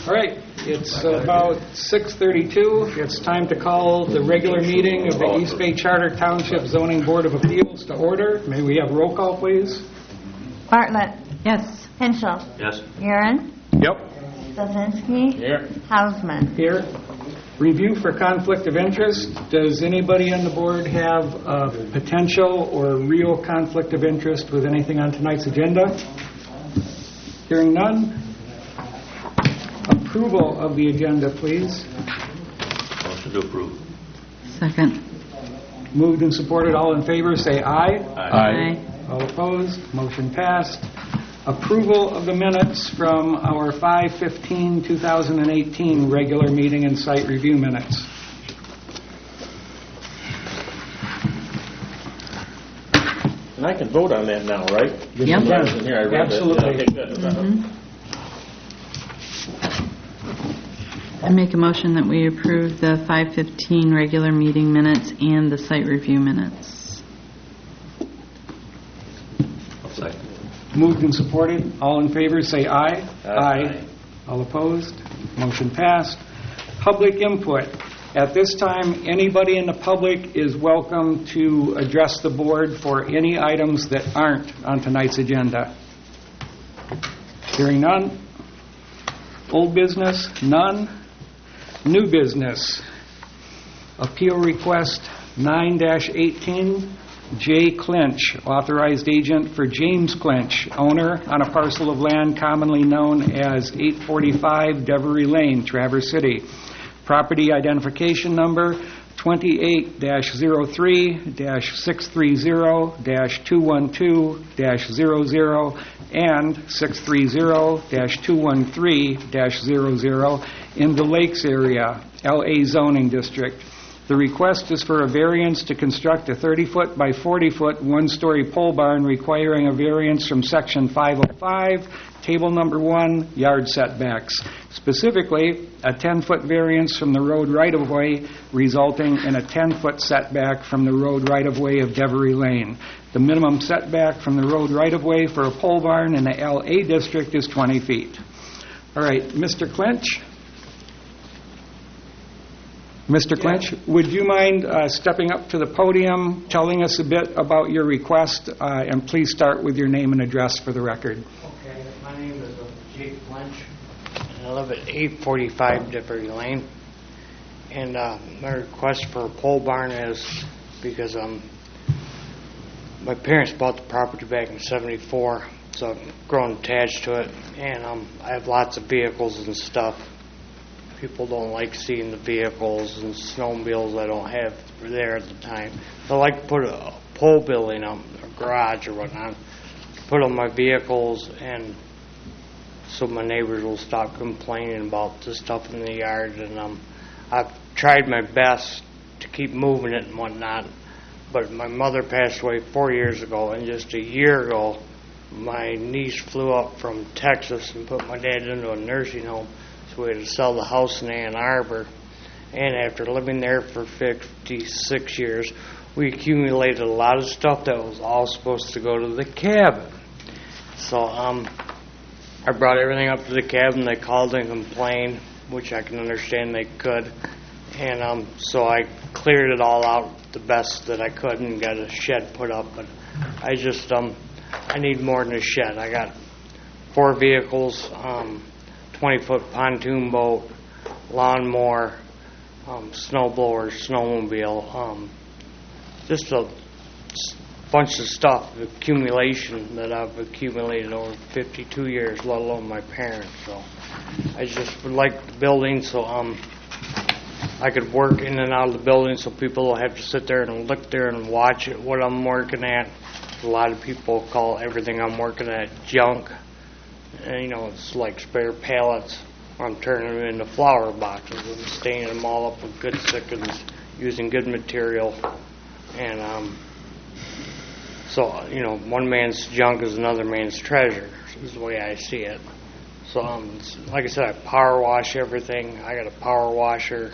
All right, it's about 6:32. It's time to call the regular meeting of the East Bay Charter Township Zoning Board of Appeals to order. May we have roll call, please? Bartlett. Yes. Henschel. Yes. Aaron. Yep. Stasinski. Here. Hausman. Here. Review for conflict of interest. Does anybody on the board have a potential or real conflict of interest with anything on tonight's agenda? Hearing none. Approval of the agenda, please. Motion to approve. Second. Moved and supported. All in favor, say aye. Aye. All opposed? Motion passed. Approval of the minutes from our 5/15/2018 regular meeting and site review minutes. And I can vote on that now, right? Yep. Yes, Here, I read absolutely. It. Okay, good. I make a motion that we approve the 5:15 regular meeting minutes and the site review minutes. I'll second. Moved and supported. All in favor, say aye. Aye. All opposed? Motion passed. Public input. At this time, anybody in the public is welcome to address the board for any items that aren't on tonight's agenda. Hearing none. Old business? None. New business. Appeal request 9-18. J. Clinch, authorized agent for James Clinch, owner on a parcel of land commonly known as 845 Devery Lane, Traverse City. Property identification number 28-03-630-212-00 and 630-213-00 in the Lakes area, LA zoning district. The request is for a variance to construct a 30-foot by 40-foot one-story pole barn requiring a variance from Section 505, Table Number 1, yard setbacks. Specifically, a 10-foot variance from the road right-of-way resulting in a 10-foot setback from the road right-of-way of Devery Lane. The minimum setback from the road right-of-way for a pole barn in the LA district is 20 feet. All right, Mr. Clinch? Mr. Clinch, would you mind stepping up to the podium, telling us a bit about your request, and please start with your name and address for the record. Okay, my name is Jake Lynch, and I live at 845 Devery Lane. And my request for a pole barn is because my parents bought the property back in '74, so I've grown attached to it, and I have lots of vehicles and stuff. People don't like seeing the vehicles and snowmobiles I don't have there at the time. I like to put a pole building up, a garage or whatnot, put on my vehicles, and so my neighbors will stop complaining about the stuff in the yard. And I've tried my best to keep moving it and whatnot, but my mother passed away 4 years ago, and just a year ago, my niece flew up from Texas and put my dad into a nursing home. So we had to sell the house in Ann Arbor, and after living there for 56 years, we accumulated a lot of stuff that was all supposed to go to the cabin. So I brought everything up to the cabin. They called and complained, which I can understand they could, and so I cleared it all out the best that I could and got a shed put up. But I just I need more than a shed. I got 4 vehicles. 20-foot pontoon boat, lawnmower, snowblower, snowmobile, just a bunch of stuff, accumulation that I've accumulated over 52 years, let alone my parents. So I just would like the building so I could work in and out of the building so people don't have to sit there and look there and watch it, what I'm working at. A lot of people call everything I'm working at junk. And, it's like spare pallets. I'm turning them into flower boxes and staining them all up with good stickers, using good material. And so, one man's junk is another man's treasure, is the way I see it. So, like I said, I power wash everything. I got a power washer.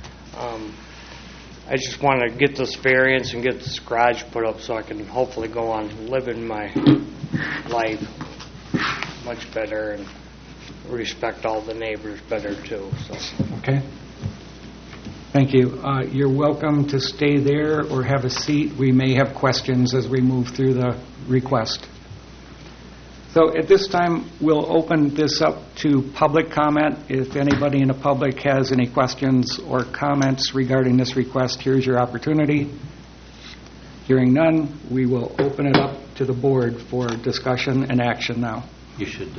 I just want to get this variance and get this garage put up so I can hopefully go on living my life much better and respect all the neighbors better too, so. Okay. Thank you. You're welcome to stay there or have a seat. We may have questions as we move through the request. So at this time, we'll open this up to public comment. If anybody in the public has any questions or comments regarding this request, here's your opportunity. Hearing none, we will open it up to the board for discussion and action now. You should,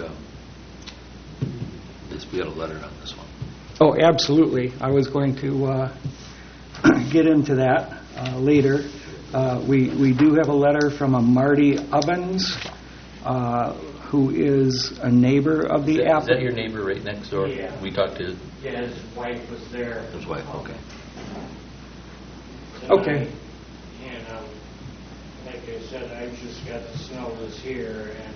we got a letter on this one. Oh, absolutely. I was going to get into that later. We do have a letter from a Marty Ubbins, who is a neighbor of the Is that applicant. your neighbor right next door? Yeah. We talked to Yeah, his wife was there. his wife, okay. Okay. And like I said, I just got the snow this year, and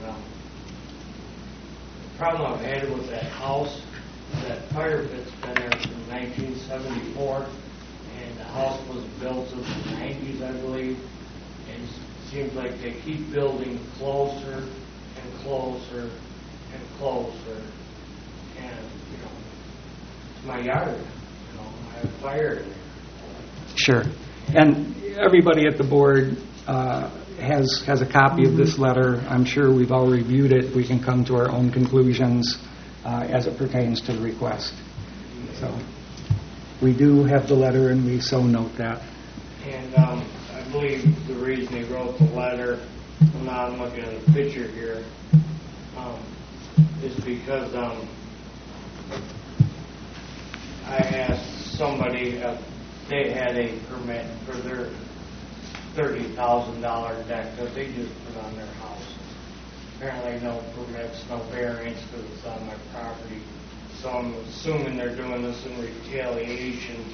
the problem I've had with that house, that fire pit's been there from 1974, and the house was built in the 90s, I believe, and it seems like they keep building closer and closer and closer, and, it's my yard, I have fire in there. Sure. And everybody at the board has a copy of this letter. I'm sure we've all reviewed it. We can come to our own conclusions as it pertains to the request. So we do have the letter, and we so note that. And I believe the reason he wrote the letter, well, now I'm looking at the picture here, is because I asked somebody if they had a permit for their $30,000 deck that they just put on their house. Apparently no permits, no variance because it's on my property. So I'm assuming they're doing this in retaliation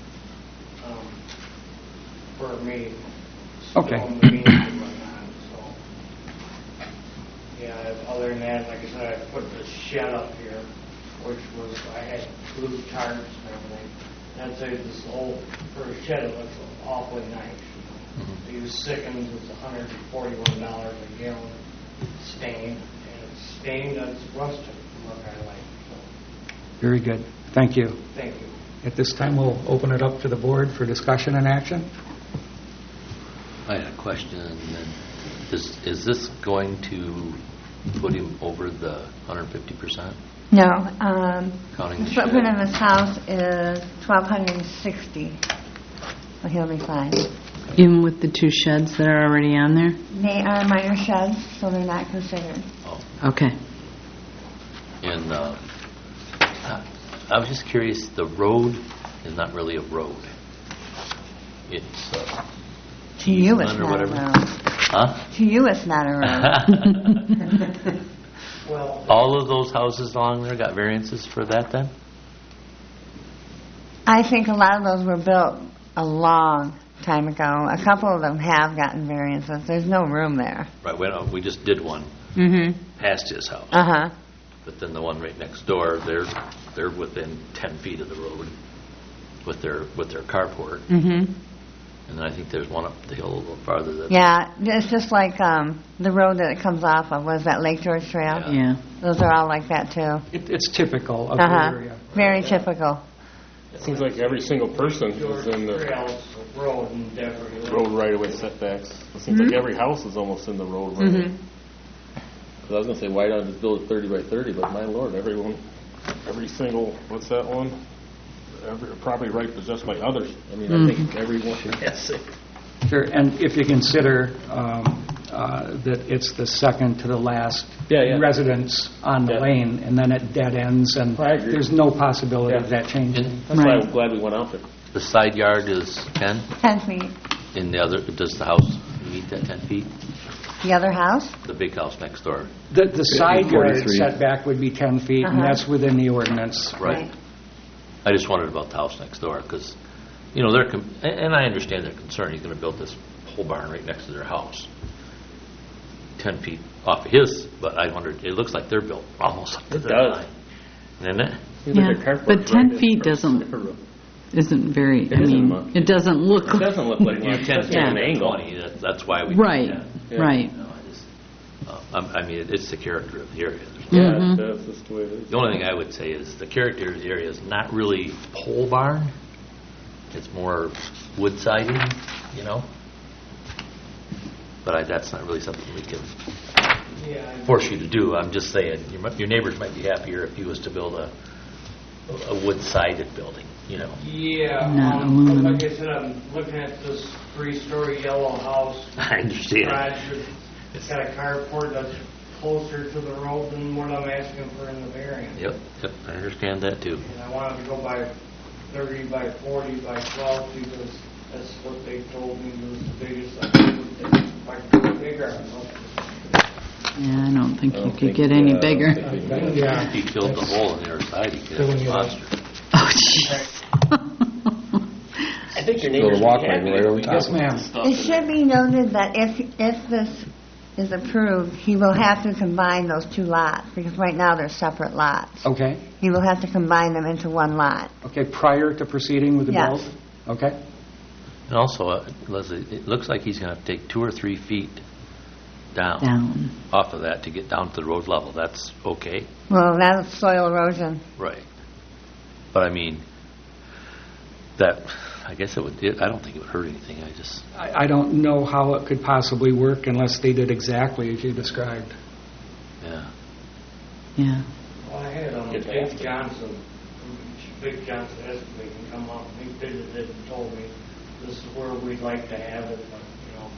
for me Okay. spilling the beans and whatnot. So, yeah, other than that, like I said, I put the shed up here, which was, I had blue tarps and everything. And I'd say this old, for a shed, it looks awfully nice. They use Sickens, it's $141 a gallon, stained, and it's stained, it's rusted, from what I like. So, Very good. Thank you. thank you. At this time, we'll open it up to the board for discussion and action. I had a question, and then, is this going to put him over the 150%? No, Counting the the shed. footprint of his house is 1,260. So he'll be fine. Even with the two sheds that are already on there? They are minor sheds, so they're not considered. Oh. Okay. And I was just curious, the road is not really a road. It's To you, it's easement or not a whatever. road. Huh? To you, it's not a road. Well, All of those houses along there got variances for that then? I think a lot of those were built a long time ago. A couple of them have gotten variances. There's no room there. Right, we just did one Mm-hmm. past his house. Uh-huh. But then the one right next door, they're within 10 feet of the road with their carport. Mm-hmm. And then I think there's one up the hill a little farther. That Yeah, it's just like the road that it comes off of. Was that Lake George Trail? Yeah. Yeah. Those are all like that, too. It's typical of the Uh-huh. area. Very typical. It seems like every single person is George in the Trails Road in Devery. road right-of-way setbacks. It seems like every house is almost in the road right. Mm-hmm. Because I was going to say, why not just build a 30 by 30, but my lord, every single, what's that one? Every property right possessed by others. I mean, I think everyone has it. Sure, and if you consider that it's the second to the last Yeah. residence on the Yeah. lane, and then it dead ends, and I agree. there's no possibility of Yeah. that changing. And That's why Right. I'm glad we went out there. the side yard is 10, 10 feet. and the other, does the house meet that 10 feet? The other house? The big house next door. The side yard 43. setback would be 10 feet, and Uh-huh. that's within the ordinance. Right. I just wondered about the house next door, because, and I understand their concern. He's going to build this pole barn right next to their house, 10 feet off of his, but I wondered, it looks like they're built almost up to It the does. line. Isn't it? Seems like Yeah, their carport's but 10 right feet there. isn't very, It I isn't mean, much. it doesn't look, It doesn't look like You much. tend to That's take an an angle. 20, that's why we. right, Yeah. right. I mean, it's the character of the area. There's Mhm. That's just the way it is. The only thing I would say is the character of the area is not really pole barn. It's more wood siding, you know? But that's not really something we can force you to do. I'm just saying, your neighbors might be happier if you was to build a wood-sided building, you know? Yeah, Not but aluminum. like I said, I'm looking at this 3-story yellow house. I understand. Garage, it's got a carport that's closer to the road than what I'm asking for in the variance. Yep, I understand that too. And I wanted to go by 30 by 40 by 12 because that's what they told me was the biggest I could do. If I could do it bigger, I don't know. Yeah, I don't think I you don't could think, get any I don't bigger. think we can. Yeah. If he filled the hole in the other side, he could have a monster. Oh, jeez. I think your Go neighbors to would walkway be right happy. over top. Yes, ma'am. It should be noted that if this is approved, he will have to combine those two lots, because right now they're separate lots. Okay, He will have to combine them into one lot. okay, prior to proceeding with the Yes. build? Okay, And also, Leslie, it looks like he's going to have to take 2 or 3 feet Down. off of that to get down to the road level. That's okay? Well, that's soil erosion. Right. But I mean, I guess it would, I don't think it would hurt anything. I don't know how it could possibly work unless they did exactly as you described. Yeah. Yeah. Well, I had Get Big after it. Johnson, Big Johnson Escalade can come up, he visited and told me this is where we'd like to have it, but,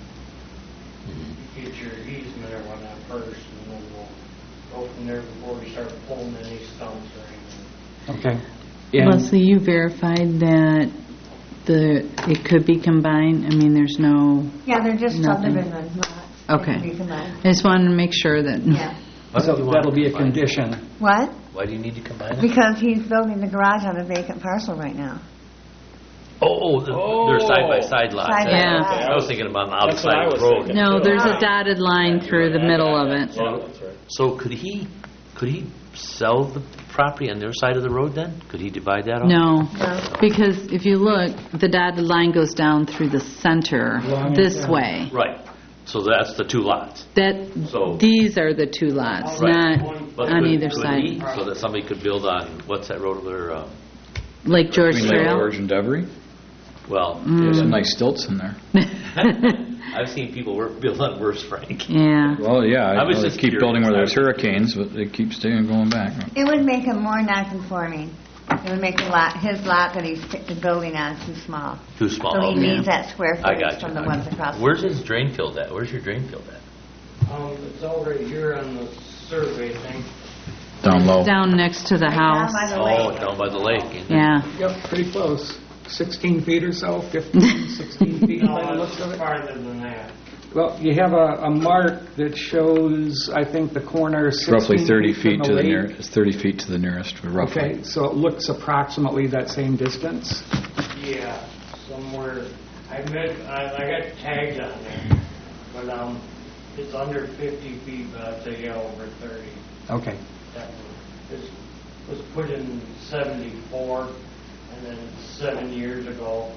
get your easement or whatnot first, and then we'll go from there before we start pulling any stumps or anything. Okay. And Leslie, you verified that it could be combined? I mean, there's no... Yeah, they're just Nothing. subdivision lots. They can Okay. be combined. I just wanted to make sure that... Yeah. so that'll be a condition. What? Why do you need to combine it? Because he's building the garage on a vacant parcel right now. They're side-by-side lots. Side by Yeah. side. I was thinking about on the That's what outside I of was the road. thinking. No, there's a dotted line through the middle of it. Yeah, that's right. So could he sell the property on their side of the road then? Could he divide that up? No, No. because if you look, the dotted line goes down through the center this way. Right. So that's the 2 lots. So- These are the 2 lots, Right. not But on could- either could side. he, so that somebody could build on, what's that road over there? Lake George Between Lake Trail. George and Devery. Well, There's some nice stilts in there. I've seen people build on worse, Frank. Yeah. Well, yeah, I was they just keep building where there's curious. hurricanes, but they keep staying going back. It would make him more non-conforming. It would make his lot that he's building on too small. Too small. So he okay. needs that square I got footage you. from the ones across. the Where's street. his drain field at? Where's your drain field at? It's all right here on the survey thing. Down low. Down next to the Right down house. by the Oh, lake. down by the lake. isn't it? Yeah. Yep, pretty close. 16 feet or so, 15, 16 feet by the No, looks it's of it. farther than that. Well, you have a mark that shows, I think, the corner 16 Roughly 30 from feet to the lake. nearest. 30 feet to the nearest, roughly. Okay, so it looks approximately that same distance. Yeah, somewhere, I got tags on there, but, it's under 50 feet, but I'd say, yeah, over 30. Okay. That was put in 74, and then 7 years ago,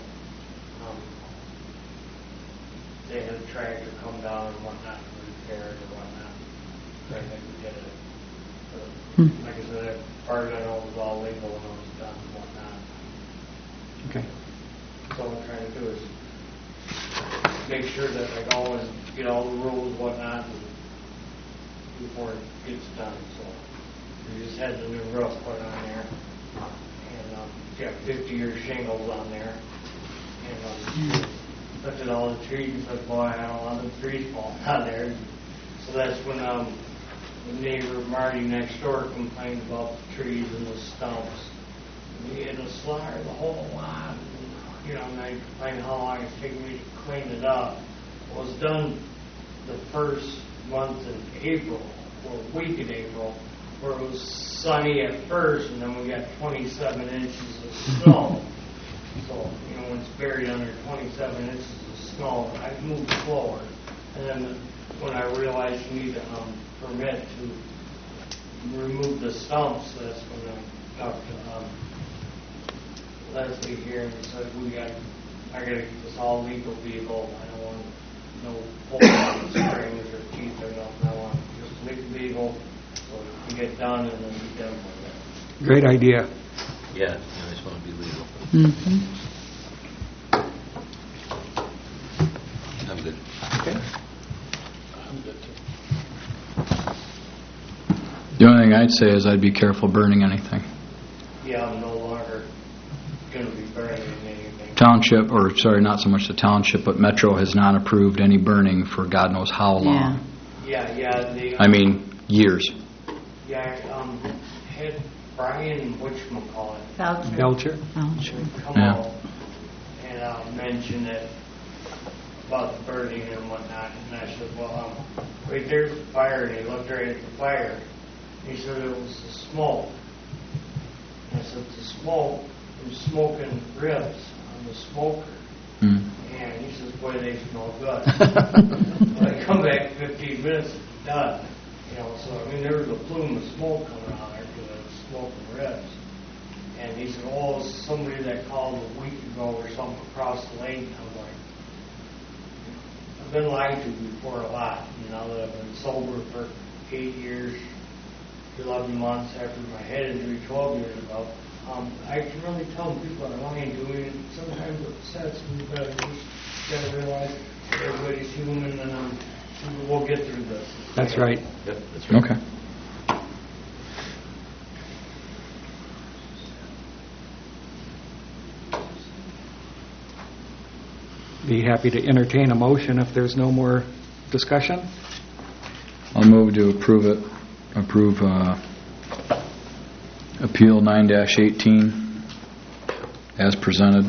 they had a tractor come down and whatnot, and repair it or whatnot. Right, they could get it. But, like I said, that part I know was all legal when it was done and whatnot. Okay. So what I'm trying to do is make sure that I go and get all the rules, whatnot, and before it gets done, so. We just had the new roof put on there, and, got 50-year shingles on there, and, looked at all the trees and said, boy, I don't want the trees falling on there. So that's when, the neighbor Marty next door complained about the trees and the stumps. And he had to slaughter the whole lot. And they complained how long it's taken me to clean it up. It was done the first month in April, or week in April, where it was sunny at first, and then we got 27 inches of snow. So, when it's buried under 27 inches of snow, I moved slower. And then when I realized you need a permit to remove the stumps, that's when I talked to Leslie here and said, I gotta get this all legal vehicle. I don't want no pulling on strings or teeth or nothing. I want just legal vehicle, so we can get done and then be done with it. Great idea. Yeah, I just want to be legal. Mhm. I'm good. Okay. I'm good too. The only thing I'd say is I'd be careful burning anything. Yeah, I'm no longer going to be burning anything. Township, or sorry, not so much the township, but Metro has not approved any burning for God knows how long. Yeah, they... I mean, years. Yeah, had Brian, whatchamacallit, Belcher? Oh, sure. come Yeah. out and mention it about the burning and whatnot. And I said, well, right there's the fire. And he looked right at the fire. He said it was the smoke. And I said, the smoke, I'm smoking ribs on the smoker. Mm. And he says, boy, they smell good. When I come back 15 minutes, it's done. You know, so I mean, there was a plume of smoke coming out there because I was smoking ribs. And he said, oh, it was somebody that called a week ago or something across the lake. I was like, I've been lied to before a lot. You know, that I've been sober for 8 years, 11 months after my head injury, 12 years ago. I can really tell when people are lying to me. Sometimes it upsets me, but I just got to realize everybody's human, and we'll get through this. That's right. Yep, that's right. Okay. Be happy to entertain a motion if there's no more discussion. I'll move to approve Appeal 9-18 as presented.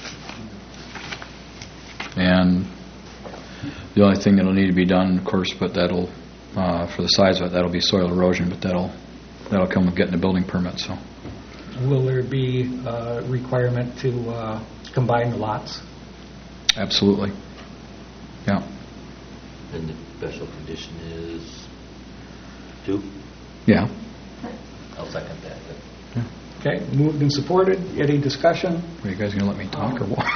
And the only thing that'll need to be done, of course, but that'll, for the size of it, that'll be soil erosion, but that'll come with getting a building permit, so. Will there be a requirement to combine the lots? Absolutely. Yeah. And the special condition is 2? Yeah. I'll second that. Okay, moved and supported. Any discussion? Are you guys going to let me talk or what?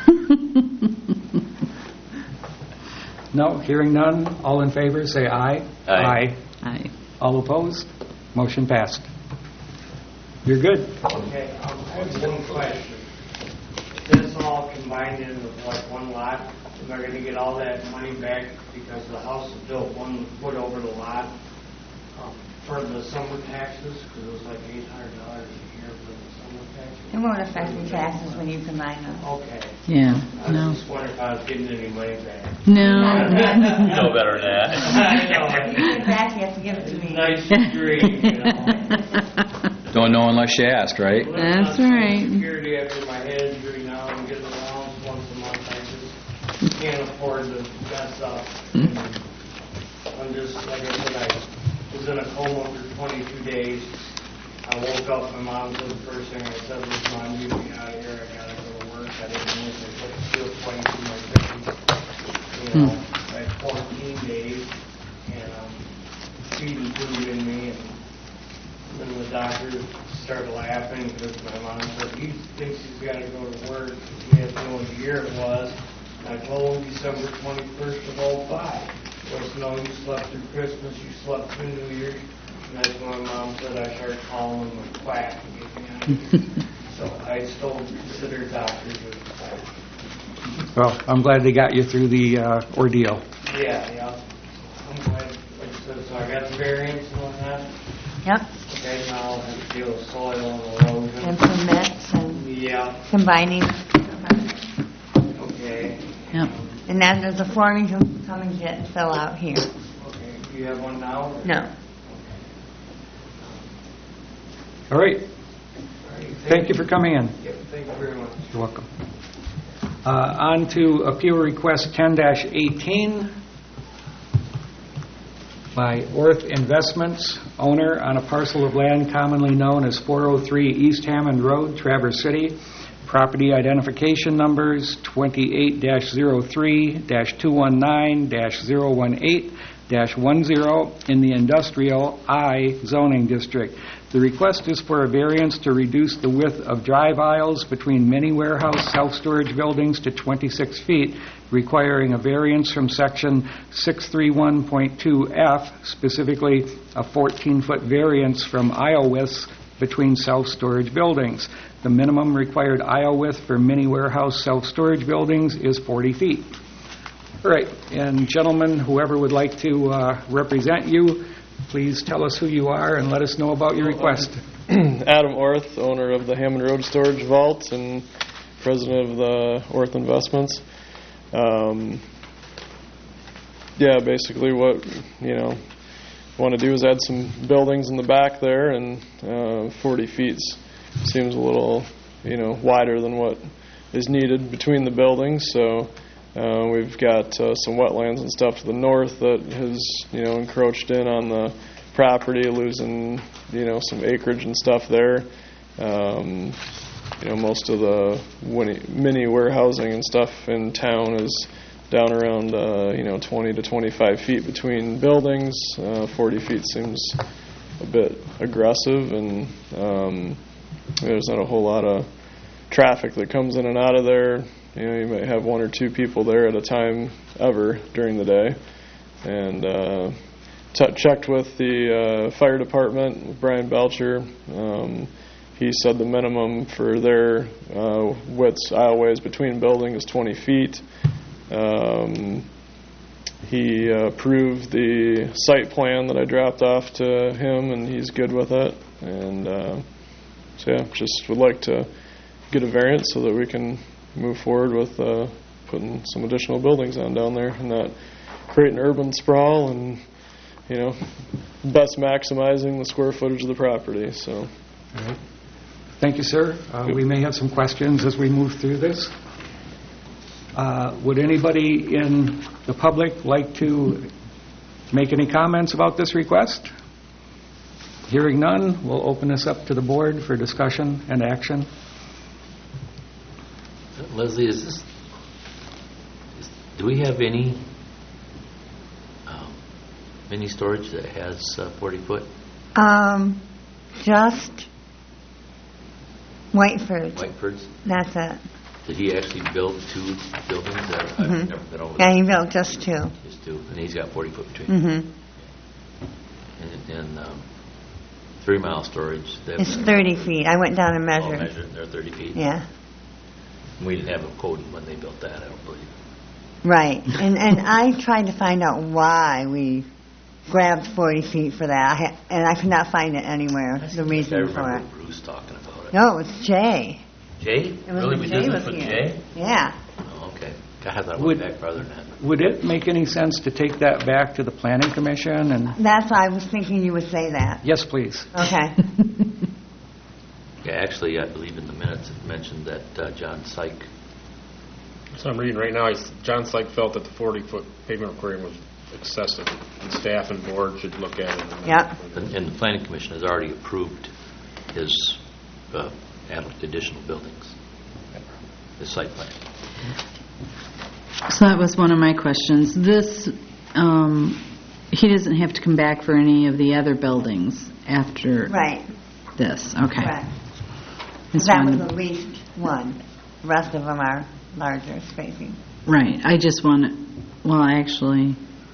No, hearing none. All in favor, say aye. Aye. Aye. All opposed? Motion passed. You're good. Okay, I have one question. This all combined into like one lot, am I going to get all that money back because the house is built 1 foot over the lot for the summer taxes? Because it was like $800 a year for the summer taxes. It won't affect the taxes when you combine them. Okay. Yeah, I no. was just wondering if I was getting any money back. No. You know better than that. I know. If you get back, you have to give it to me. Nice dream, you know. Don't know unless you ask, right? Living That's on Social right. Security after my head injury now and getting allowance once a month, I just can't afford to mess up. I'm just, like I said, I was in a coma for 22 days. I woke up, my mom said the first thing I said was, Mom, you get me out of here, I gotta go to work. I didn't know if I could feel sweating through my fingers. You know, I had 14 days, and feeding food in me, and then the doctor started laughing because my mom said, he thinks he's got to go to work. He had no idea what year it was. And I told him December 21st of 05. He goes, no, you slept through Christmas, you slept through New Year's. And that's when my mom said I started calling him a quack to get me out of here. So I still consider doctors a quack. Well, I'm glad they got you through the ordeal. Yeah. I'm glad, like I said, so I got the variance and whatnot. Yep, Okay, now I'll have to deal with soil and erosion. and permits and Yeah, combining. okay. Yep. And then there's a form you can come and get and fill out here. Okay, do you have one now? or- No. All right. All right, Thank you for coming in. Yep, thank you very much. You're welcome. On to Appeal Request 10-18 by Orth Investments, owner on a parcel of land commonly known as 403 East Hammond Road, Traverse City. Property identification numbers 28-03-219-018-10 in the Industrial I zoning district. The request is for a variance to reduce the width of drive aisles between many warehouse self-storage buildings to 26 feet, requiring a variance from Section 631.2F, specifically a 14-foot variance from aisle widths between self-storage buildings. The minimum required aisle width for many warehouse self-storage buildings is 40 feet. All right, and gentlemen, whoever would like to represent you, please tell us who you are and let us know about your request. Adam Orth, owner of the Hammond Road Storage Vault and president of the Orth Investments. Basically what, want to do is add some buildings in the back there, and 40 feet seems a little, wider than what is needed between the buildings. So we've got some wetlands and stuff to the north that has, encroached in on the property, losing, some acreage and stuff there. Most of the mini warehousing and stuff in town is down around, 20 to 25 feet between buildings. 40 feet seems a bit aggressive, and there's not a whole lot of traffic that comes in and out of there. You might have one or two people there at a time ever during the day. And checked with the fire department, with Brian Belcher. He said the minimum for their widths, aisleways between buildings is 20 feet. He approved the site plan that I dropped off to him, and he's good with it. And just would like to get a variance so that we can move forward with putting some additional buildings on down there and not create an urban sprawl and, best maximizing the square footage of the property. So, All right. Thank you, sir. We may have some questions as we move through this. Would anybody in the public like to make any comments about this request? Hearing none, we'll open this up to the board for discussion and action. Leslie, do we have any mini storage that has 40 foot? Just Whiteford. Whiteford's? That's it. Did he actually build 2 buildings? I've never been over Yeah, there. he built just 2. Just 2, and he's got 40 foot between. Mm-hmm. And 3 Mile Storage. It's 30 feet. I went down and measured. Measured. They're 30 feet. Yeah. We didn't have a code when they built that, I don't believe. Right. And I tried to find out why we grabbed 40 feet for that, and I could not find it anywhere, the reason for I it. remember Bruce talking about it. No, it's Jay. Jay? It was Really? when We Jay did was this with here. Jay? Yeah. Oh, okay. God, I thought it Would- went back farther than that. Would it make any sense to take that back to the Planning Commission? And That's why I was thinking you would say that. yes, please. Okay. Yeah, actually, I believe in the minutes it mentioned that John Syke. So I'm reading right now, John Syke felt that the 40-foot pavement requirement was excessive, and staff and board should look at it. Yep. And the Planning Commission has already approved his additional buildings, his site plan. So that was one of my questions. This, he doesn't have to come back for any of the other buildings after Right. this. Okay. Correct. Just That was wanted- the least one. The rest of them are larger spacing. Right. I just want, actually,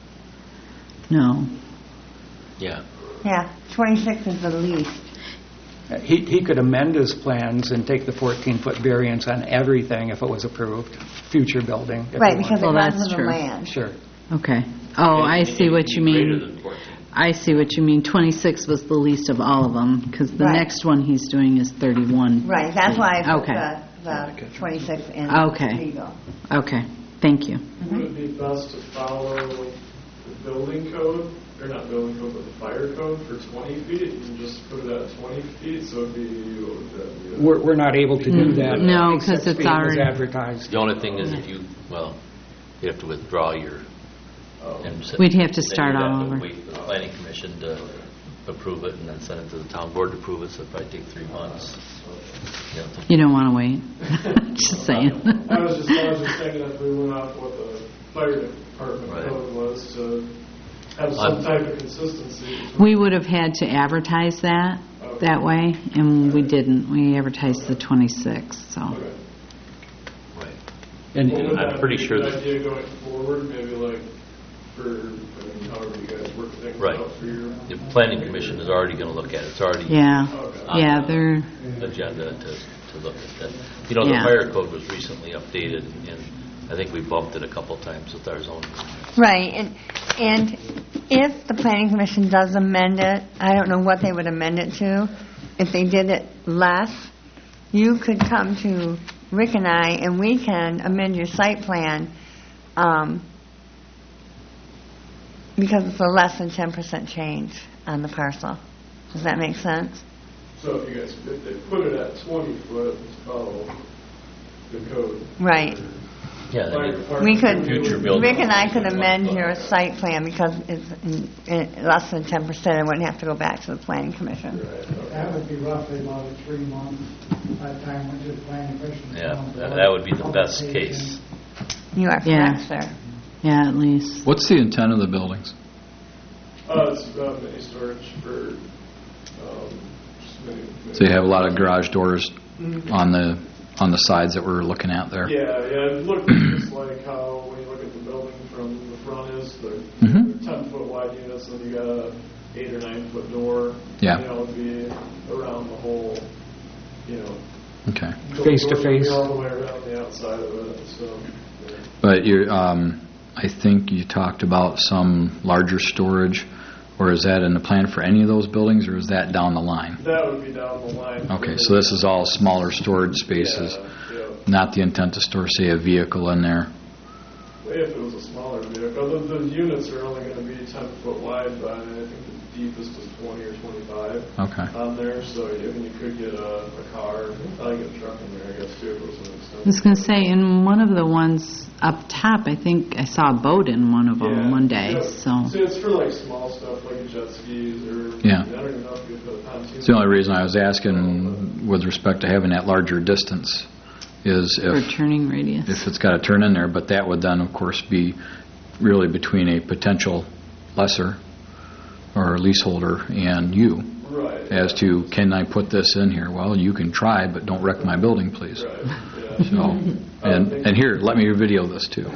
no. Yeah. Yeah, 26 is the least. He could amend his plans and take the 14-foot variance on everything if it was approved, future building. if Right, he because it wanted. Well, runs that's with the true. land. Sure. Okay. Oh, I see what you Greater mean. than 14. I see what you mean. 26 was the least of all of them, because the Right. next one he's doing is 31. Right, that's why I put Okay. the 26 in Okay. legal. Okay. Thank you. Would it be best to follow the building code, or not building code, but the fire code for 20 feet, and just put it at 20 feet, so it'd be, what would that be? We're not able to do that. No, I think 'cause 6 it's feet was already- advertised. The only thing is if you have to withdraw your... We'd have to then start you'd all have to over. wait for the Planning Commission to approve it and then send it to the town board to approve it, so it'd probably take 3 months. You don't want to wait. Just saying. I was just thinking if we went off what the fire department Right. code was to have some type of consistency. We would have had to advertise that, Okay. that way, and we didn't. We advertised the 26th, so. Okay. Right. And What would I'm that pretty be sure a good that- idea going forward, maybe like however you guys work things Right. out for your... The planning commission is already going to look at it. It's already Yeah, Okay. yeah, they're, agenda to look at that. You know, the Yeah. fire code was recently updated, and I think we bumped it a couple times with our zoning. Right, and if the planning commission does amend it, I don't know what they would amend it to. If they did it less, you could come to Rick and I, and we can amend your site plan, because it's a less than 10% change on the parcel. Does that make sense? So if they put it at 20 foot, it's follow the code. Right. Yeah, Fire I mean, department We could, would do Future it. building. Rick and I could amend your site plan because it's less than 10%. It wouldn't have to go back to the planning commission. Right, okay. That would be roughly about a 3 month by the time went to the planning commission. yeah, that would be the best case. You are Yeah. correct, sir. yeah, at least. What's the intent of the buildings? It's mini storage for just mini. So you have a lot of garage doors on the sides that we're looking at there? Yeah, it looks just like how when you look at the building from the front is, they're Mhm. 10-foot wide units, and you got a 8 or 9 foot door. Yeah. You know, it'd be around the whole, you know. Okay. Face to doors would be face. all the way around the outside of it, so. Yeah. But you're, I think you talked about some larger storage, or is that in the plan for any of those buildings, or is that down the line? That would be down the line. Okay, so this is all smaller storage spaces, Yeah. not the intent to store, say, a vehicle in there? If it was a smaller vehicle, the units are only going to be 10 foot wide, but I think the deepest is 20 or 25 Okay. on there. So even you could get a car, probably get a truck in there, I guess, too. If it was an I was going to say, in one of the ones up top, I think I saw a boat in one of them one day, Yeah. so. See, it's for like small stuff, like jet skis or. Yeah. I don't even know if you could put a pontoon. It's the only reason I was asking with respect to having that larger distance is For if turning radius. it's got to turn in there, but that would then, of course, be really between a potential lessor or leaseholder and you Right. as to, can I put this in here? Well, you can try, but don't wreck my building, please. Right. Yeah. So, and here, let me video this too.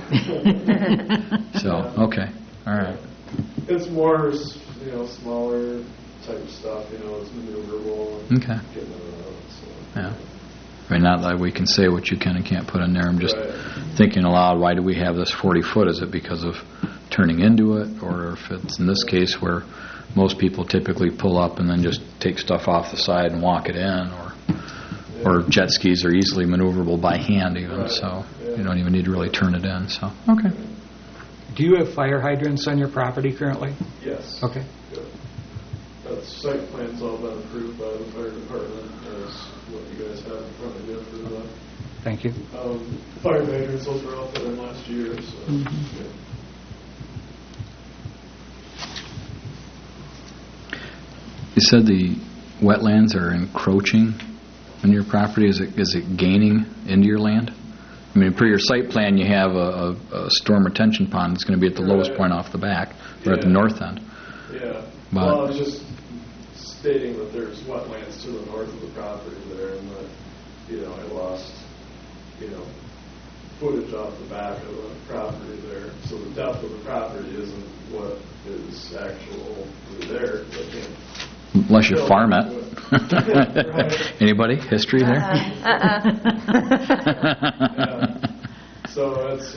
So, okay, all right. It's more, smaller type of stuff. It's maneuverable. And Okay. getting it out. So. Yeah. I mean, not that we can say what you can and can't put in there. I'm just Right. thinking aloud, why do we have this 40 foot? Is it because of turning into it? Or if it's in this case where most people typically pull up and then just take stuff off the side and walk it in, or jet skis are easily maneuverable by hand even, Right. so Yeah. you don't even need to really turn it in. So, okay. do you have fire hydrants on your property currently? Yes. Okay. Good. That site plan's all been approved by the fire department, as what you guys have in front of you for the Thank you. fire hydrants. Those were all put in last year, so. Yeah. You said the wetlands are encroaching on your property. Is it gaining into your land? I mean, per your site plan, you have a storm retention pond that's going to be at the lowest Right. point off the back, or at the Yeah. north end. Yeah. But- Well, I was just stating that there's wetlands to the north of the property there, and that, I lost, footage off the back of the property there. So the depth of the property isn't what is actually there. I can't. Unless you farm it. Right. Anybody? History there? Yeah. So it's,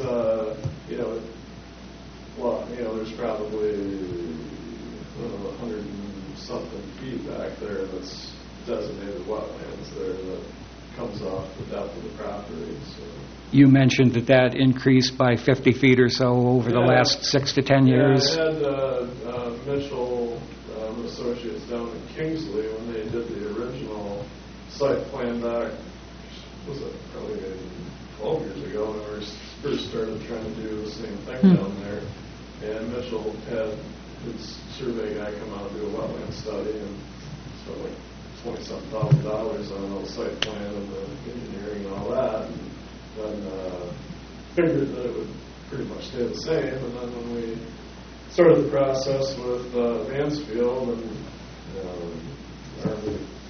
there's probably 100 and something feet back there that's designated wetlands there that comes off the depth of the property. So. You mentioned that increased by 50 feet or so over the Yeah. last 6 to 10 years. Yeah, I had Mitchell Associates down in Kingsley when they did the original site plan back, was it probably 12 years ago when we first started trying to do the same thing down there. And Mitchell had his survey guy come out and do a wetland study, and spent like $20,000 on the site plan and the engineering and all that. And then figured that it would pretty much stay the same. And then when we started the process with Mansfield and our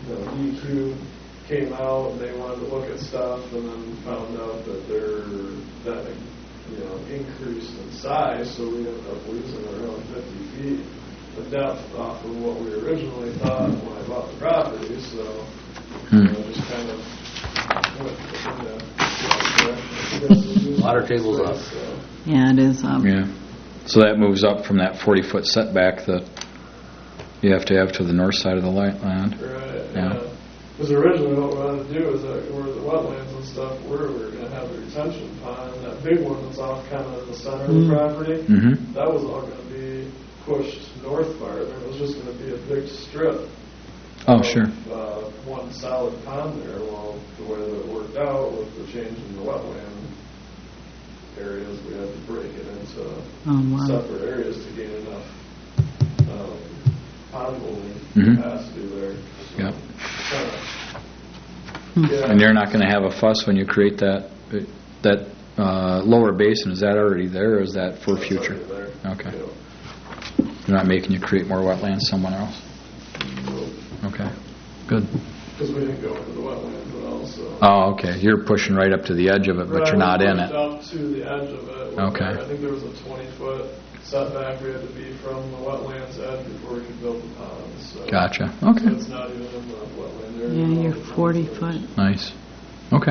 DEQ came out and they wanted to look at stuff and then found out that that increased in size, so we ended up losing around 50 feet of depth off of what we originally thought when I bought the property, so just kind of went in that direction. Water table's up. Yeah, it is up. Yeah. So that moves up from that 40-foot setback that you have to the north side of the land. Right, Yeah. Because originally what we wanted to do is that where the wetlands and stuff were, we were going to have a retention pond. That big one that's off kind of in the center of the property, that was all going to be pushed north farther. It was just going to be a big strip. Oh, of, sure. One solid pond there. Well, the way that it worked out with the change in the wetland areas, we had to break it into separate areas to gain enough pond holding capacity there. Yeah. Yeah. And you're not going to have a fuss when you create that lower basin. Is that already there, or is that for future? There. Okay. Yeah. They're not making you create more wetlands somewhere else? Okay. Good. Because we didn't go into the wetlands at all, so. Oh, okay. You're pushing right up to the edge of it, but you're not in it. Up to the edge of it. Okay. I think there was a 20-foot setback we had to be from the wetlands edge before we could build the ponds. So. Gotcha. So Okay. it's not even in the wetland area. Yeah, you're 40 foot. Nice. Okay.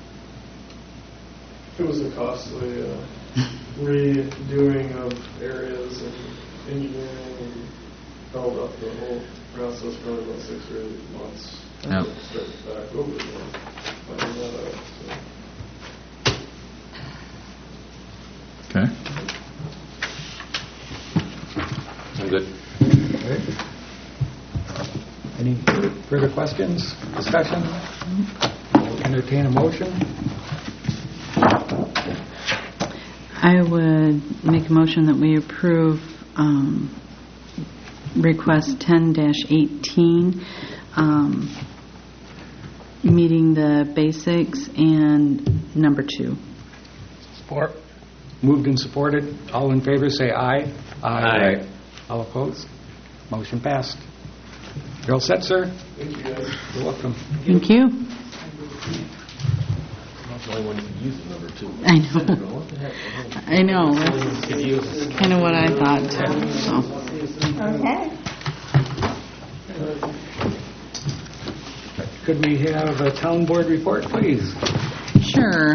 It was a costly redoing of areas and engineering and held up the whole process probably about 6 or 8 months. Yep. Start back over again. Finding that out. So. Okay. I'm good. Any further questions, discussion? Entertain a motion? I would make a motion that we approve request 10-18, meeting the basics, and number 2. Support. Moved and supported. All in favor say aye. Aye. All opposed? Motion passed. You're all set, sir? Thank you, guys. You're welcome. Thank you. That's the only one you can use the number 2. I know. I know. That's kind of what I thought, too. So. Okay. Could we have a town board report, please? Sure.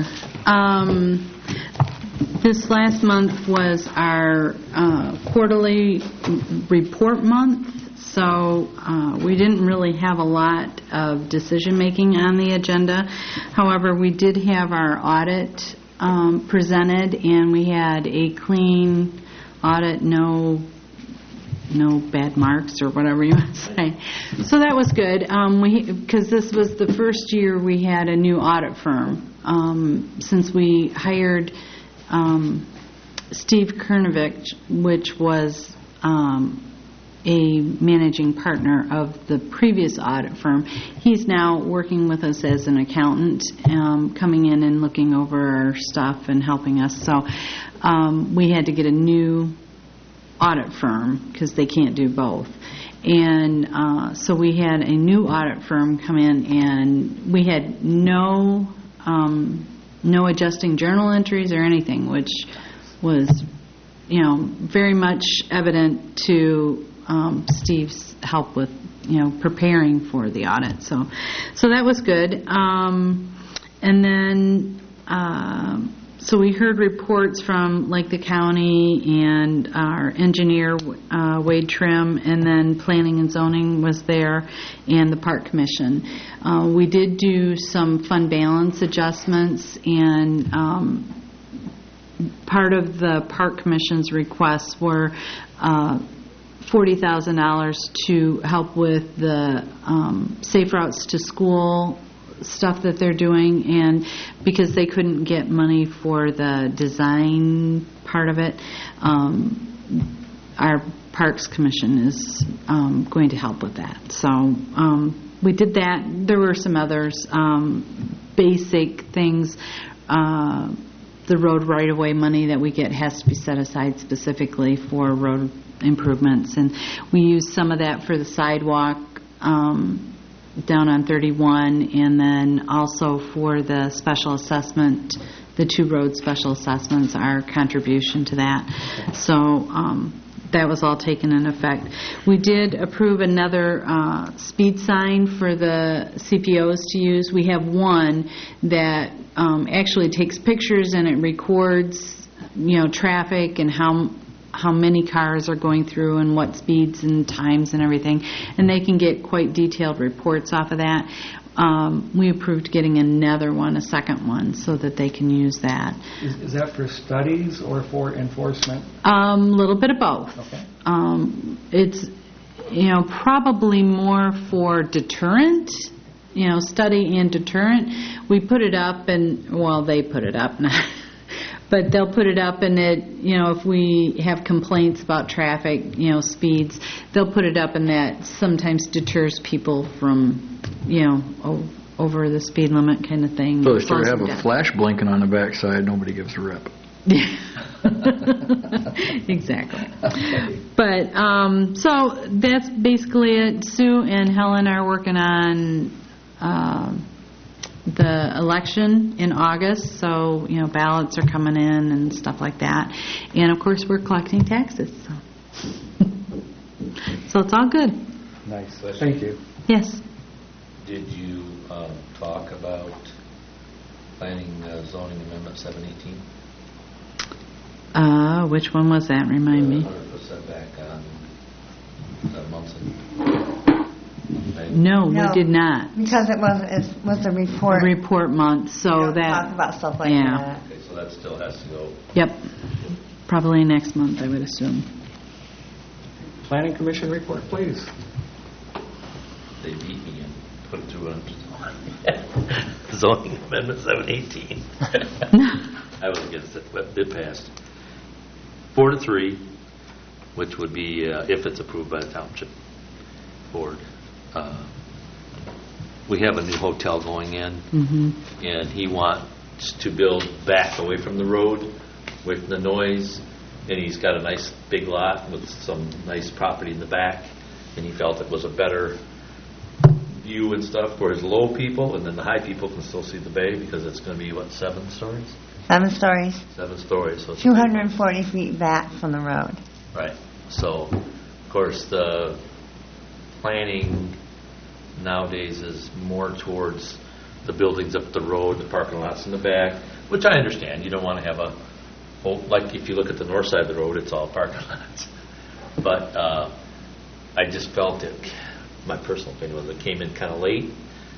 This last month was our quarterly report month, so we didn't really have a lot of decision-making on the agenda. However, we did have our audit presented, and we had a clean audit, no bad marks or whatever you want to say. So that was good, because this was the first year we had a new audit firm. Since we hired Steve Kernovich, which was a managing partner of the previous audit firm. He's now working with us as an accountant, coming in and looking over our stuff and helping us. So we had to get a new audit firm because they can't do both. And so we had a new audit firm come in, and we had no adjusting journal entries or anything, which was, very much evident to Steve's help with, preparing for the audit. So that was good. And then, so we heard reports from the county and our engineer, Wade Trim, and then planning and zoning was there, and the park commission. We did do some fund balance adjustments, and part of the park commission's requests were $40,000 to help with the safe routes to school stuff that they're doing, and because they couldn't get money for the design part of it, our Parks Commission is going to help with that. So we did that. There were some others, basic things. The road right-of-way money that we get has to be set aside specifically for road improvements, and we used some of that for the sidewalk down on 31, and then also for the special assessment, the 2 road special assessments, our contribution to that. So that was all taken in effect. We did approve another speed sign for the CPOs to use. We have one that actually takes pictures and it records, traffic and how many cars are going through and what speeds and times and everything. And they can get quite detailed reports off of that. We approved getting another one, a second one, so that they can use that. Is that for studies or for enforcement? A little bit of both. Okay. It's, probably more for deterrent, study and deterrent. We put it up they put it up, but they'll put it up and if we have complaints about traffic, speeds, they'll put it up and that sometimes deters people from, over the speed limit kind of thing. So they sort of Slows have them a down. flash blinking on the backside, nobody gives a rip. Exactly. But, so that's basically it. Sue and Helen are working on the election in August, so, ballots are coming in and stuff like that. And, of course, we're collecting taxes. So it's all good. Nice. Thank you. Yes. Did you talk about planning zoning amendment 718? Which one was that? Remind me. 100% setback on Munson. No, we did not. Because it was a report. Report month, so We don't that... talk about stuff like yeah. that. Okay, so that still has to go. Yep. Probably next month, I would assume. Planning Commission report, please. They beat me and put it through zoning amendment 718. I was against it, but it passed. 4-3, which would be if it's approved by the township board. We have a new hotel going in, and he wants to build back away from the road with the noise, and he's got a nice big lot with some nice property in the back, and he felt it was a better view and stuff for his low people, and then the high people can still see the bay because it's going to be, 7 stories? 7 stories. 7 stories. So it's 240 feet back from the road. right. So, of course, the planning nowadays is more towards the buildings up the road, the parking lots in the back, which I understand. You don't want to have a whole, like if you look at the north side of the road, it's all parking lots. But I just felt it, my personal opinion was it came in kind of late.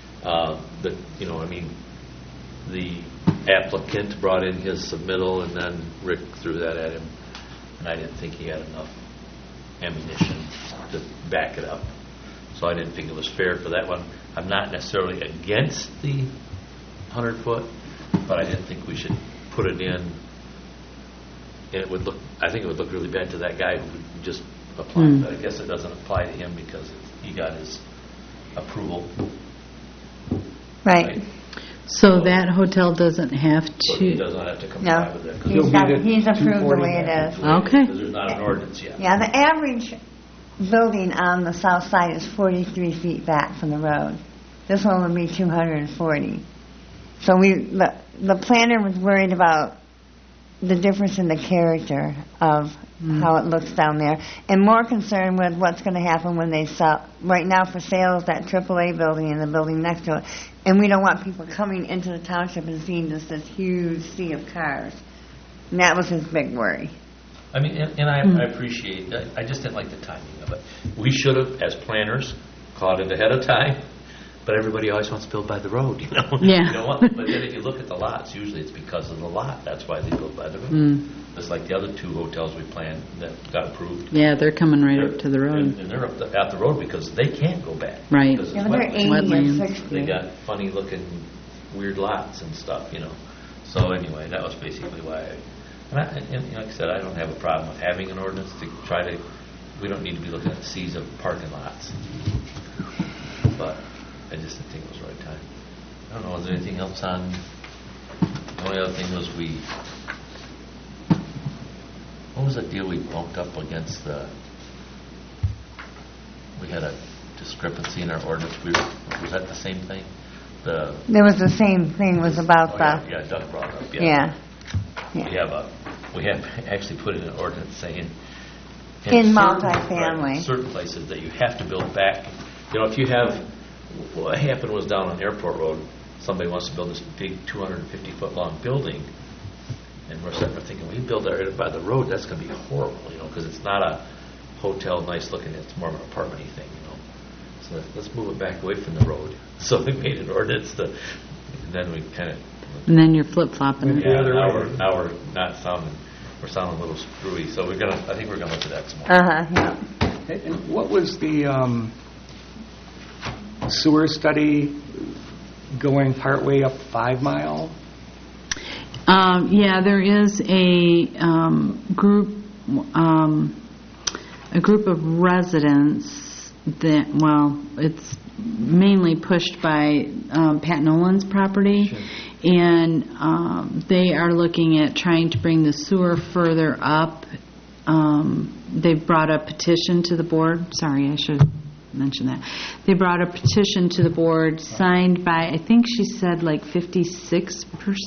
The applicant brought in his submittal, and then Rick threw that at him, and I didn't think he had enough ammunition to back it up. So I didn't think it was fair for that one. I'm not necessarily against the 100-foot, but I didn't think we should put it in. And it would look, I think it would look really bad to that guy who just applied. But I guess it doesn't apply to him because he got his approval. Right. So that hotel doesn't have So he to... does not have to comply No. with that. He's approved the way it is. Okay. Because there's not an ordinance yet. Yeah, the average building on the south side is 43 feet back from the road. This one would be 240. So the planner was worried about the difference in the character of how it looks down there, and more concerned with what's going to happen when they sell. Right now for sale is that AAA building and the building next to it, and we don't want people coming into the township and seeing this huge sea of cars. And that was his big worry. I mean, and I appreciate that. I just didn't like the timing of it. We should have, as planners, caught it ahead of time. But everybody always wants to build by the road, you know. Yeah. You know what? But then if you look at the lots, usually it's because of the lot. That's why they build by the road. Just like the other 2 hotels we planned that got approved. Yeah, they're coming right up to the road. And they're up at the road because they can't go back. Right. Because it's Yeah, but they're wetlands. 80 and Wetlands. 60. They got funny looking, weird lots and stuff, you know. So anyway, that was basically why like I said, I don't have a problem with having an ordinance to try to, we don't need to be looking at seas of parking lots. But I just didn't think it was the right time. I don't know, is there anything else on, the only other thing was what was that deal we bumped up against we had a discrepancy in our ordinance? Was that the same thing? There was the same thing, was about Yeah, Doug brought it up, We have actually put in an ordinance saying In certain- multifamily. right, certain places that you have to build back. You know, if you have, what happened was down on Airport Road, somebody wants to build this big 250-foot long building, and we're sitting there thinking, we build that right by the road, that's going to be horrible, you know, because it's not a hotel, nice looking, it's more of an apartment-y thing, you know. So let's move it back away from the road. So we made an ordinance and then we kind of. And then you're flip-flopping it. Yeah, now we're not sounding, we're sounding a little screwy. So I think we're gonna look at that some more. Yeah. And what was the sewer study going partway up 5 Mile? Yeah, there is a group of residents that, well, it's mainly pushed by Pat Nolan's property, and they are looking at trying to bring the sewer further up. They've brought a petition to the board. Sorry, I should mention that. They brought a petition to the board signed by, I think she said like 56%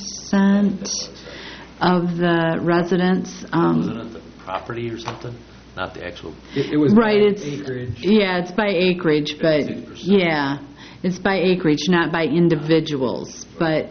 of the residents. Wasn't it the property or something? Not the actual. It was right. by It's acreage. Yeah, it's by acreage, but 56%. yeah, it's by acreage, not by individuals. But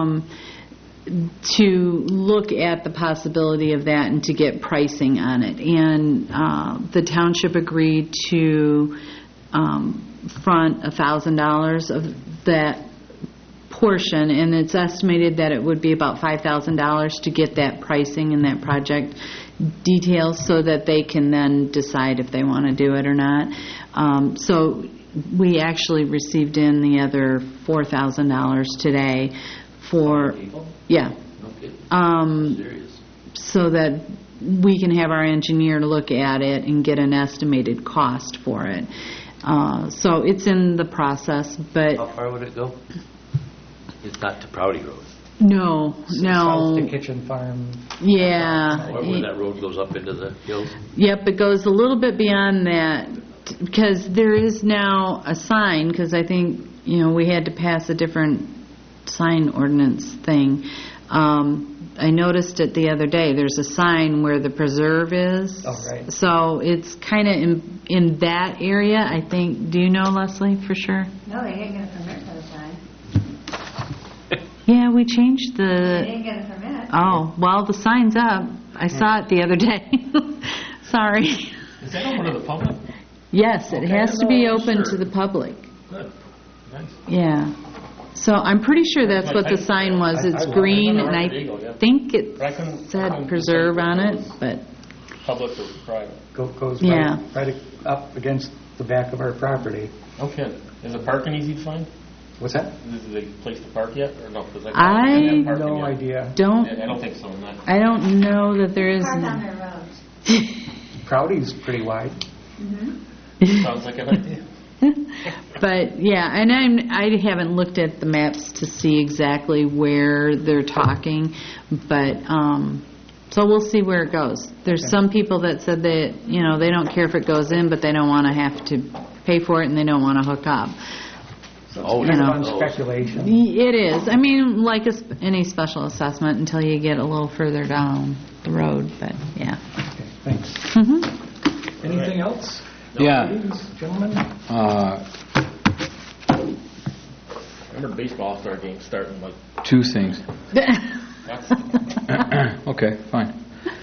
to look at the possibility of that and to get pricing on it, and the township agreed to front $1,000 of that portion, and it's estimated that it would be about $5,000 to get that pricing and that project details so that they can then decide if they want to do it or not. So we actually received in the other $4,000 today for, yeah, Serious. so that we can have our engineer look at it and get an estimated cost for it. So it's in the process, but How far would it go? It's not to Prouty Road. no. South to Kitchen Farm. Yeah. Where that road goes up into the hills? Yep, it goes a little bit beyond that because there is now a sign, because I think, we had to pass a different sign ordinance thing. I noticed it the other day. There's a sign where the preserve is. Oh, right. So it's kind of in that area, I think. Do you know, Leslie, for sure? No, they didn't get a permit for the sign. Yeah, we changed They the... didn't get a permit. Oh, well, the sign's up. I saw it the other day. Sorry. Is that open to the public? Yes, it has to be open to the public. Good. Nice. Yeah. So I'm pretty sure that's what the sign was. It's green, and I think it said preserve on it, but Public or private? Goes Yeah. right up against the back of our property. Okay. Is the parking easy to find? What's that? Is there a place to park yet, or no? 'Cause I haven't parked No yet. idea. don't I don't think so. Not. I don't know that there is. Park on their roads. Proudy's pretty wide. Sounds like an idea. But yeah, and I haven't looked at the maps to see exactly where they're talking, but so we'll see where it goes. There's some people that said that they don't care if it goes in, but they don't want to have to pay for it and they don't want to hook up. Oh, Kind of know. on speculation. It is. I mean, like any special assessment until you get a little further down the road, but yeah. Okay, thanks. Mm-hmm. Anything else? Yeah. Ladies, gentlemen? Remember baseball all-star game starting like. Two things. That's, Okay, fine.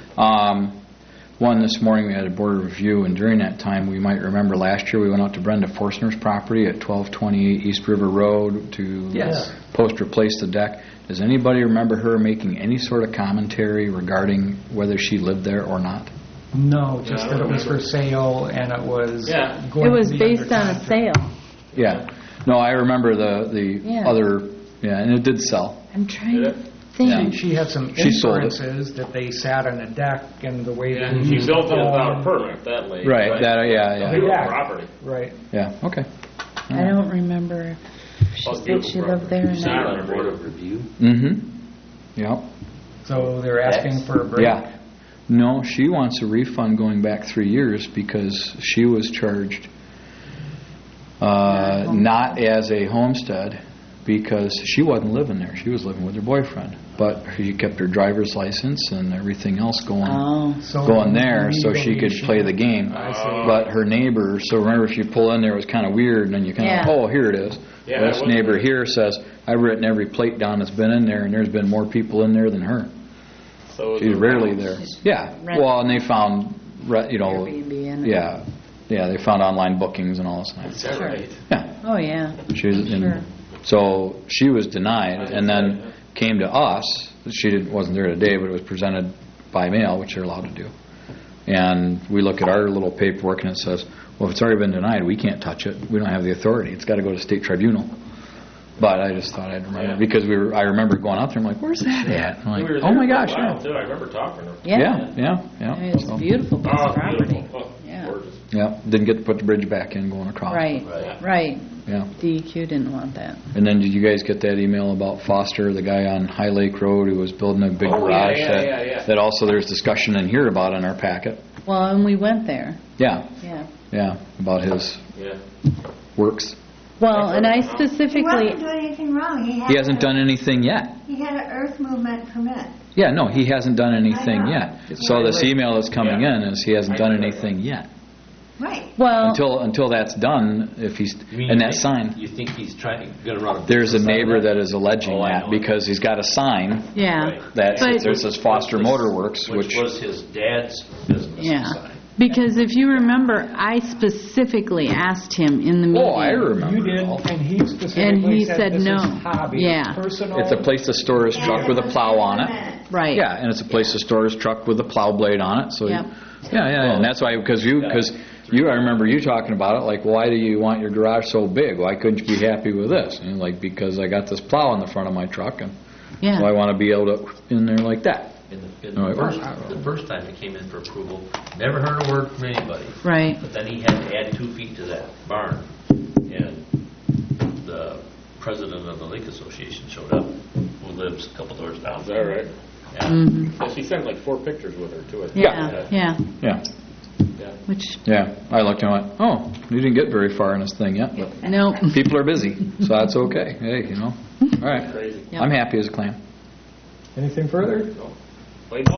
One, this morning we had a board review, and during that time, we might remember last year we went out to Brenda Forstner's property at 1228 East River Road to Yes. replace the deck. Does anybody remember her making any sort of commentary regarding whether she lived there or not? No, just Yeah, I that it was for remember. sale and it was Yeah. going It was to be based under on a contract. sale. Yeah. No, I remember the Yeah. other, and it did sell. I'm trying to Did think. She had some She sold it. inferences that they sat on a deck and the way yeah, they she used built it the without a home. permit that late. Right, that, yeah. Beautiful Yeah. property. Right. Yeah, okay. I don't remember if she That's said beautiful she lived there or property. not. On a board of review? Mm-hmm. Yep. So they're asking for a break? Yeah. No, she wants a refund going back 3 years because she was charged not as a homestead, because she wasn't living there. She was living with her boyfriend. But she kept her driver's license and everything else going there so she could play the game. But her neighbor, so remember if you pull in there, it was kind of weird, and then you kind of, oh, here it is. Yeah, This neighbor here says, I've written every plate down that's been in there, and there's been more people in there than her. So She's rarely there. Yeah. Well, and they found, Airbnb in it. Yeah, they found online bookings and all this. Is that right? Yeah. Oh, yeah. She was Sure. So she was denied, and then came to us. She wasn't there today, but it was presented by mail, which they're allowed to do. And we look at our little paperwork, and it says, well, if it's already been denied, we can't touch it. We don't have the authority. It's got to go to state tribunal. But I just thought I'd remember, because I remember going out there, I'm like, where's that at? I'm like, oh my gosh, yeah. I remember talking to her. Yeah. It's a beautiful piece of property. Beautiful. Yeah. Gorgeous. Yeah, didn't get to put the bridge back in going across. Right. Yeah. DEQ didn't want that. And then did you guys get that email about Foster, the guy on High Lake Road who was building a big garage? That also there's discussion in here about in our packet. Well, and we went there. Yeah, about his works. Well, and I He specifically... wasn't doing anything wrong. He hasn't done anything yet. He had an earth movement permit. Yeah, no, he hasn't done anything I know. yet. So this email that's coming in is he hasn't done anything yet. Right. Well, Until that's done, if he's and that sign. You think he's trying to run a There's a business out of neighbor that? that is alleging Oh, I that know. because he's got a sign yeah. that But- says Foster Motor Works, Which was his dad's business Yeah. sign. Because if you remember, I specifically asked him in the meeting. Oh, I remember. You did, all. and he And specifically he said said this no. is hobby. Yeah. Personal. It's a place to store his truck with a plow on it. Right. Yeah, and it's a place to store his truck with a plow blade on it. So Yep. and that's why because I remember you talking about it. Like, why do you want your garage so big? Why couldn't you be happy with this? And like, because I got this plow in the front of my truck, and so I want to be able to in there like that. The first time he came in for approval, never heard a word from anybody. Right. But then he had to add 2 feet to that barn, and the president of the Lake Association showed up, who lives a couple doors down. Is that right? Yeah. Mm-hmm. Yeah, she sent like 4 pictures with her, too, I think. Yeah. Yeah. Which, Yeah. I looked and went, oh, you didn't get very far in this thing yet, but no. people are busy, so that's okay. Hey, all right. Crazy. Yep. I'm happy as a clam. Anything further? Play ball.